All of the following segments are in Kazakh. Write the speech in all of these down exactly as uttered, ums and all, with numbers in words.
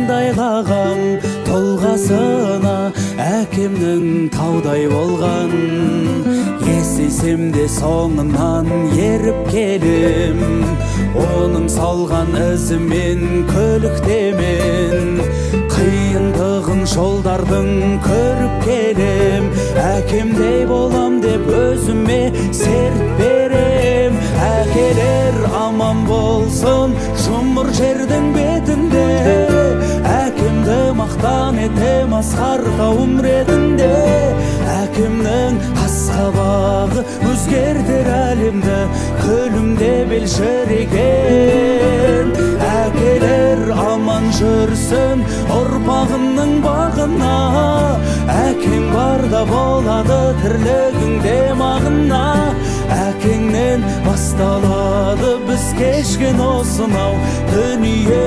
маңдайлағам толғасына әкемнің таудай болған. Есейсем де соңынан еріп келем, оның салған ізімен көліктемен. Қиындығын жолдардың көріп келем, әкемдей болам деп өзіме серт берем. Әкелер аман болсын жұмыр жердің бетінде, әкемді мақтан етем асқар тауым ретінде. Әкемнің қас-қабағы өзгертер әлемді, күлімде белшіреген. Әкелер аман жүрсін ұрпағының бағына, әкең барда болады тірлігіңде мағына. Әкеңнен басталады біз кешкен осынау дүние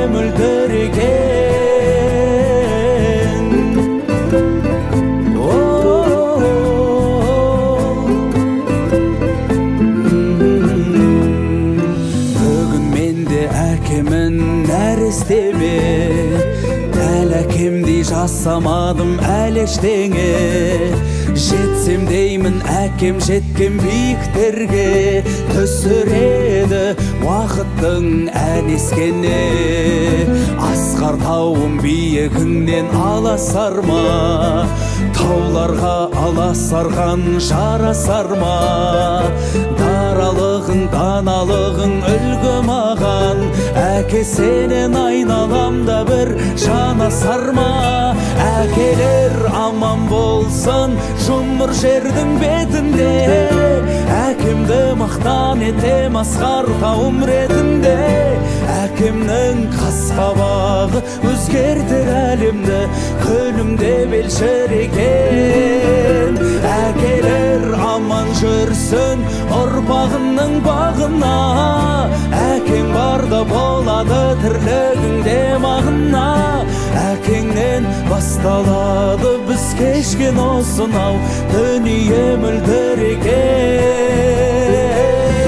мөлдіреген. Бүгін менде әкемін нәрестеме, әл әкемдей жасамадым әл ештеңе. Жетсем деймін әкем жеткен биіктерге, түсіреді уақыттың ән ескене. Асқар тауым биігіңнен аласар ма, тауларға аласарған жарасар ма. Даралығың даналығың үлгі маған, әке сенен айналамда бір жанасар ма. Әкелер аман болсын жұмыр жердің бетінде, әкемді мақтан етем асқар тауым ретінде. Әкемнің қас-қабағы өзгертер әлемді, күлімде белшіреген. Әкелер аман жүрсін ұрпағының бағына, әкең барда болады тірлігіңде мағына. Әкеңнен басталады біз кешкен осынау дүние мөлдіреген.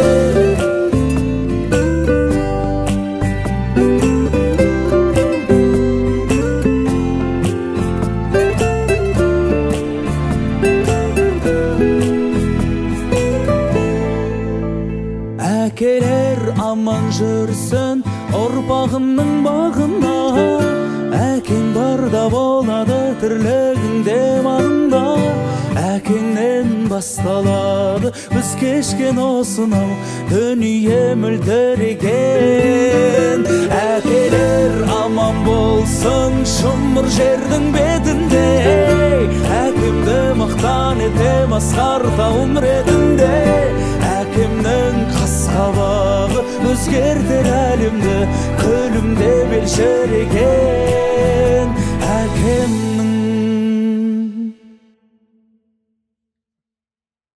Әкелер аман жүрсін ұрпағының бағына, әкең барда болады тірлігіңде мағына. Әкеңнен басталады біз кешкен осынау дүние мөлдіреген. Әкелер аман болсын жұмыр жердің бетінде, әкемді мақтан етем асқар тауым ретінде. Әкемнің қас-қабағы өзгертер әлемді, күлімде белшіреген.